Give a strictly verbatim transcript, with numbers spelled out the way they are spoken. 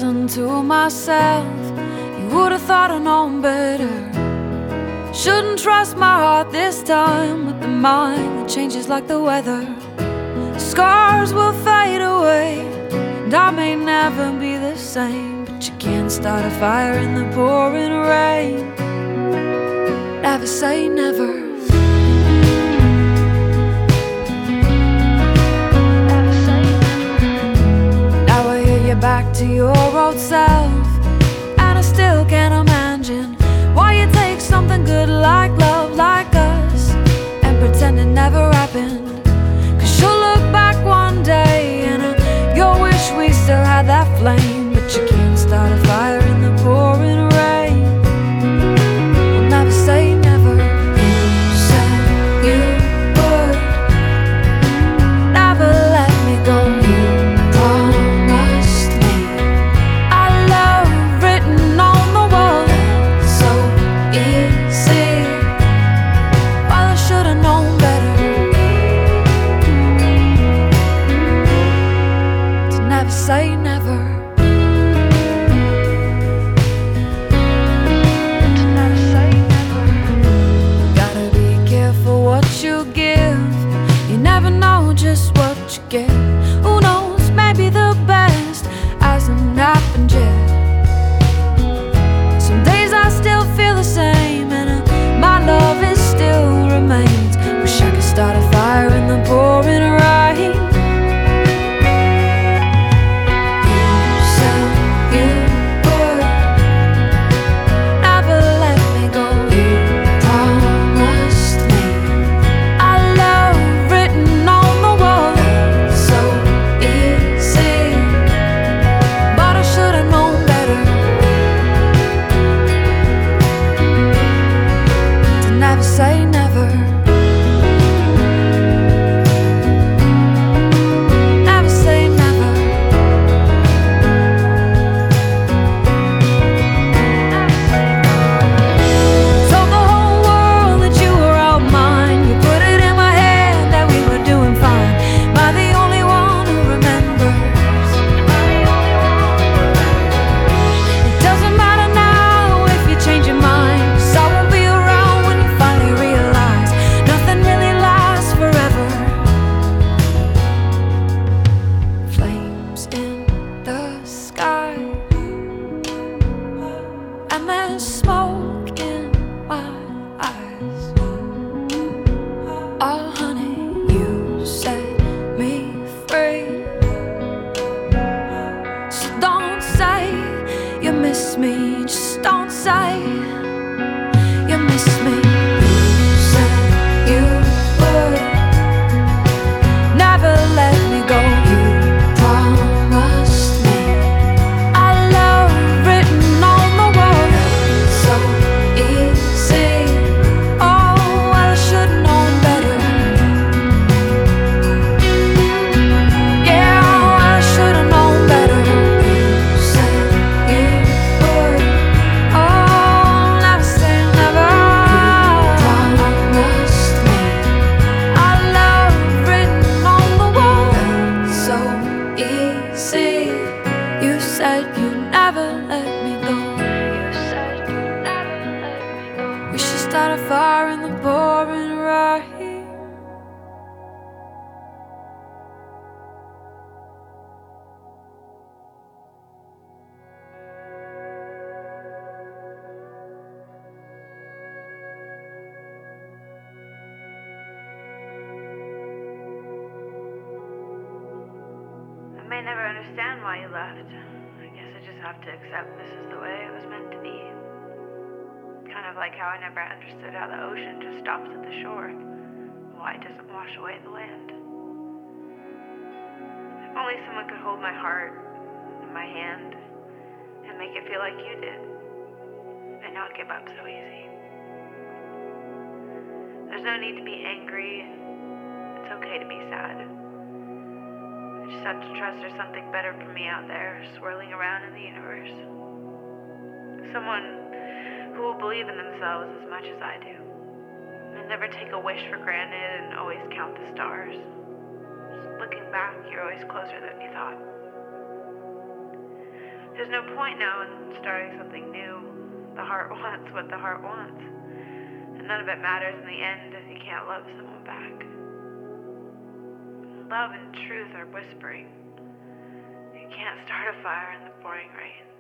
listened to myself, you would have thought I'd known better. Shouldn't trust my heart this time, with the mind that changes like the weather. Scars will fade away, and I may never be the same, but you can't start a fire in the pouring rain. Never say never. Back to your old self, and I still can't imagine why you take something good like love, like us, and pretend it never happened. Cause you'll look back one day and uh, you'll wish we still had that flame, but you can't start a fire in the pouring rain. We'll never say never. You said you would never let me go. You say never. To never say never. Gotta be careful what you give. You never know just what you get. Who knows, maybe the best hasn't happened yet. Some days I still feel the same, and uh, my love is still remains. Wish I could start a fire in the pouring rain. Say never. Never say never. Told the whole world that you were all mine. You put it in my head that we were doing fine. Am I the only one who remembers? It doesn't matter now if you change your mind, 'cause I won't be around when you finally realize nothing really lasts forever. Flames in the sky, and there's smoke in my eyes. Oh honey, you set me free, so don't say you miss me. Just don't say you miss me. You said you would never let me go. You promised me our love written on the wall. So easy. Oh, well, I should've known better. Yeah, well, I should've known better. You said you would. Oh, never say never. Promised me our love written on the wall. So easy. You said you'd never let me go. You said you'd never let me go. We should start a fire in the pouring rain. I may never understand why you left. I guess I just have to accept this is the way it was meant to be. Kind of like how I never understood how the ocean just stops at the shore, and why it doesn't wash away the land. If only someone could hold my heart in my hand and make it feel like you did, and not give up so easy. There's no need to be angry. It's okay to be sad. I just have to trust there's something better for me out there, swirling around in the universe. Someone who will believe in themselves as much as I do, and never take a wish for granted and always count the stars. Just looking back, you're always closer than you thought. There's no point now in starting something new. The heart wants what the heart wants. And none of it matters in the end if you can't love someone back. Love and truth are whispering. You can't start a fire in the pouring rain.